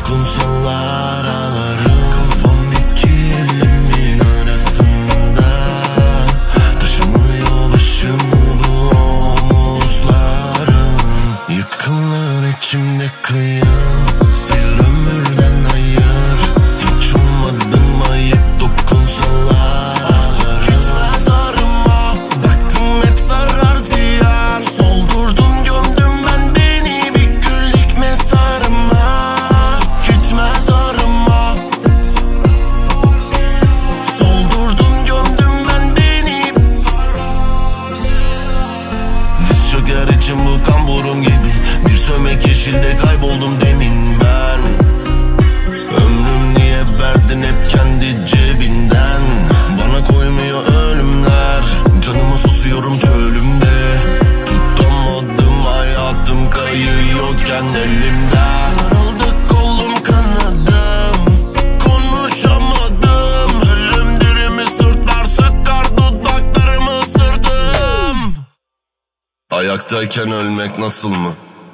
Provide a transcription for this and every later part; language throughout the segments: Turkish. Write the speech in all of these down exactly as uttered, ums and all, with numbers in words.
dokunsalar ağlarım. Kafam iki elimin arasında, taşımıyor başımı bu omuzlarım. Yıkılır içimde kıyım, sıyır ömürden hayır. Hiç olmadım ayıp, dokunsalar ağlarım. Gitmez arıma, baktım hep zarar ziyan. Soldurdum gömdüm ben beni bir gül dikme sarıma. Gitmez arıma, soldurdum gömdüm ben beni. Diz çöker içim bu kamburum gibi, bir sömek yeşilde kayboldum demin ben. Ömrüm niye verdin hep kendi cebinden? Bana koymuyor ölümler, canıma susuyorum çölümde. Tutamadım hayatım kayıyorken elimden. Yarıldı kolum kanadım, konuşamadım. Ölüm dirimi sırtlar sıkar, dudaklarımı ısırdım. Ayaktayken ölmek nasıl mı?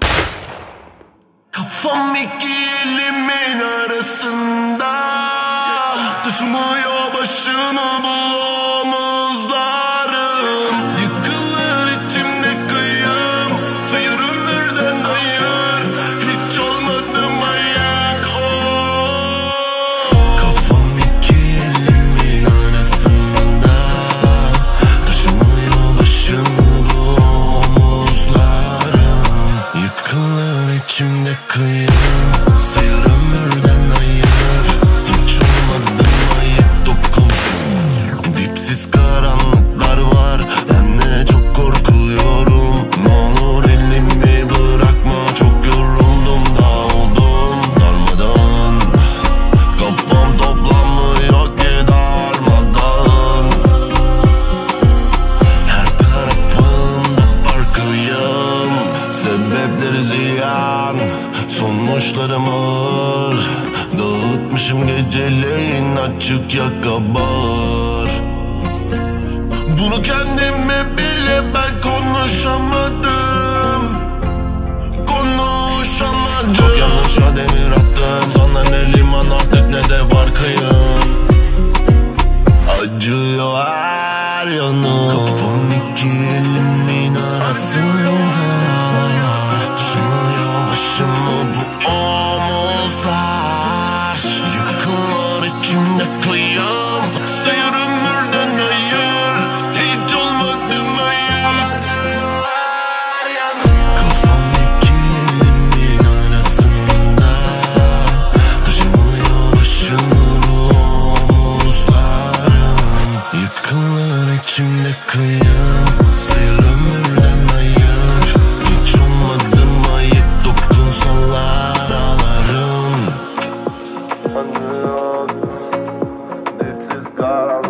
Kafam iki elimin arasında, taşımıyor başını bu omuzlarım. Yıkılır içimde kıyım, sıyır ömürden hayır. Hiç olmadım ayık, oh. Kafam iki elimin arasında, taşımıyor başını bu omuzlarım. Yıkılır içimde kıyım, sıyır ömürden hayır. Hiç olmadım ayıp, dokunsun. Dipsiz karanlıklar var, ben de çok korkuyorum. Ne olur elimi bırakma, çok yoruldum, dağıldım darmadan. Kafam toplanmıyor ki darmadan. Her tarafımda farklıyım, sebepleri ziyan, sonuçlarım ağır. Dağıtmışım geceleyin açık yaka bağır. Bunu kendime bile ben konuşamadım, konuşamadım. Çok yanlışa demir attım, sana ne liman artık ne de var kıyım. Acıyor her yanım, kafam iki elimin arasında, taşımıyor başımı bu omuzlar. Yıkılır içimde kıyım, sıyır ömürden hayır. Hiç olmadım ayıp. Kafam iki elimin arasında, taşımıyor başımı bu omuzlarım. Yıkılır içimde kıyım, sıyır ömürden hayır. Hiç olmadım ayıp, dokunsalar ağlarım. Dipsiz karanlık